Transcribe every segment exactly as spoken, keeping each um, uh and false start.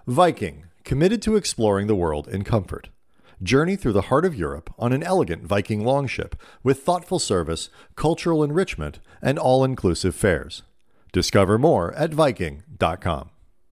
Viking, committed to exploring the world in comfort. Journey through the heart of Europe on an elegant Viking longship with thoughtful service, cultural enrichment, and all-inclusive fares. Discover more at Viking dot com.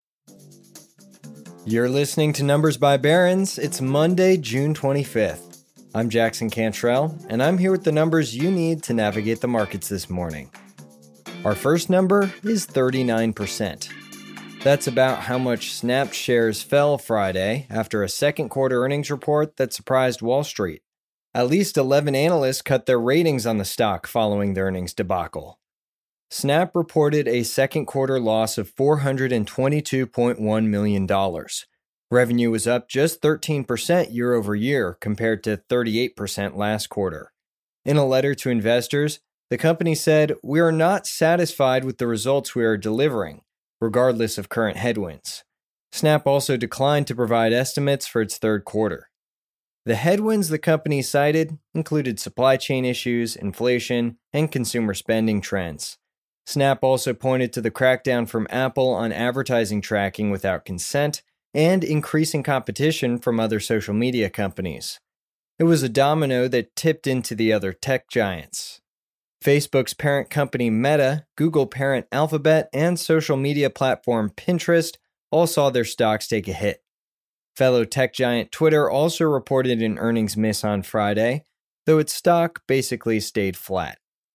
You're listening to Numbers by Barron's. It's Monday, June twenty-fifth. I'm Jackson Cantrell, and I'm here with the numbers you need to navigate the markets this morning. Our first number is thirty-nine percent. That's about how much Snap shares fell Friday after a second quarter earnings report that surprised Wall Street. At least eleven analysts cut their ratings on the stock following the earnings debacle. Snap reported a second quarter loss of four hundred twenty-two point one million dollars. Revenue was up just thirteen percent year over year compared to thirty-eight percent last quarter. In a letter to investors, the company said, "We are not satisfied with the results we are delivering, regardless of current headwinds." Snap also declined to provide estimates for its third quarter. The headwinds the company cited included supply chain issues, inflation, and consumer spending trends. Snap also pointed to the crackdown from Apple on advertising tracking without consent and increasing competition from other social media companies. It was a domino that tipped into the other tech giants. Facebook's parent company Meta, Google parent Alphabet, and social media platform Pinterest all saw their stocks take a hit. Fellow tech giant Twitter also reported an earnings miss on Friday, though its stock basically stayed flat.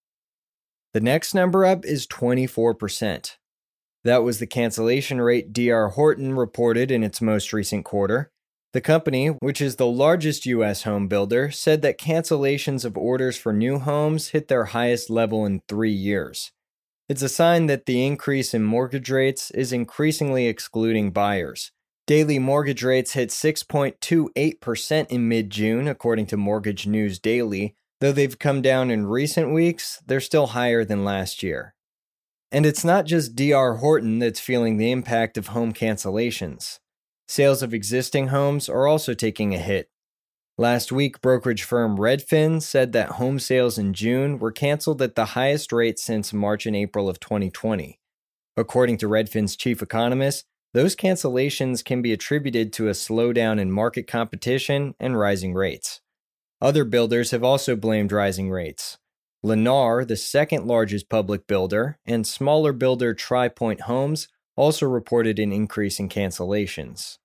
The next number up is twenty-four percent. That was the cancellation rate D R Horton reported in its most recent quarter. The company, which is the largest U S home builder, said that cancellations of orders for new homes hit their highest level in three years. It's a sign that the increase in mortgage rates is increasingly excluding buyers. Daily mortgage rates hit six point two eight percent in mid-June, according to Mortgage News Daily. Though they've come down in recent weeks, they're still higher than last year. And it's not just D R Horton that's feeling the impact of home cancellations. Sales of existing homes are also taking a hit. Last week, brokerage firm Redfin said that home sales in June were canceled at the highest rate since March and April of twenty twenty. According to Redfin's chief economist, those cancellations can be attributed to a slowdown in market competition and rising rates. Other builders have also blamed rising rates. Lennar, the second largest public builder, and smaller builder Tri Pointe Homes also reported an increase in cancellations.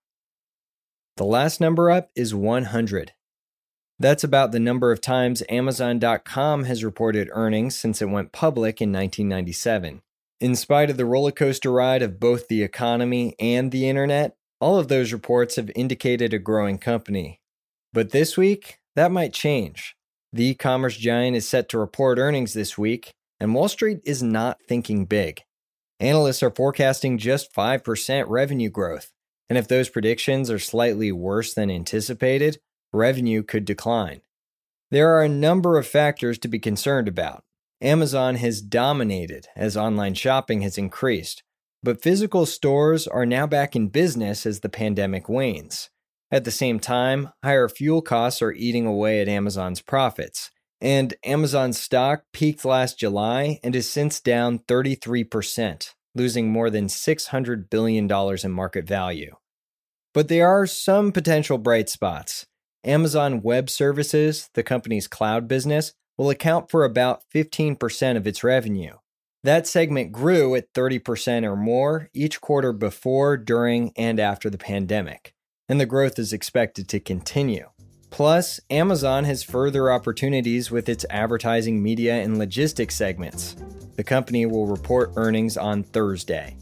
The last number up is one hundred. That's about the number of times Amazon dot com has reported earnings since it went public in nineteen ninety-seven. In spite of the roller coaster ride of both the economy and the internet, all of those reports have indicated a growing company. But this week, that might change. The e-commerce giant is set to report earnings this week, and Wall Street is not thinking big. Analysts are forecasting just five percent revenue growth, and if those predictions are slightly worse than anticipated, revenue could decline. There are a number of factors to be concerned about. Amazon has dominated as online shopping has increased, but physical stores are now back in business as the pandemic wanes. At the same time, higher fuel costs are eating away at Amazon's profits, and Amazon's stock peaked last July and is since down thirty-three percent, losing more than six hundred billion dollars in market value. But there are some potential bright spots. Amazon Web Services, the company's cloud business, will account for about fifteen percent of its revenue. That segment grew at thirty percent or more each quarter before, during, and after the pandemic, and the growth is expected to continue. Plus, Amazon has further opportunities with its advertising, media, and logistics segments. The company will report earnings on Thursday.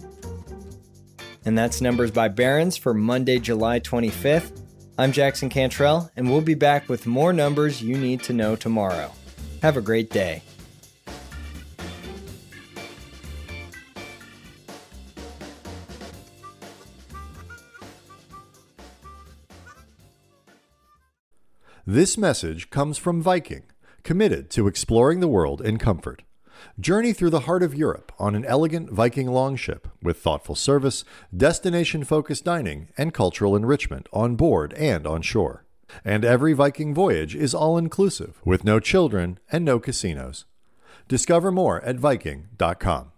And that's Numbers by Barron's for Monday, July twenty-fifth. I'm Jackson Cantrell, and we'll be back with more numbers you need to know tomorrow. Have a great day. This message comes from Viking, committed to exploring the world in comfort. Journey through the heart of Europe on an elegant Viking longship with thoughtful service, destination-focused dining, and cultural enrichment on board and on shore. And every Viking voyage is all-inclusive with no children and no casinos. Discover more at Viking dot com.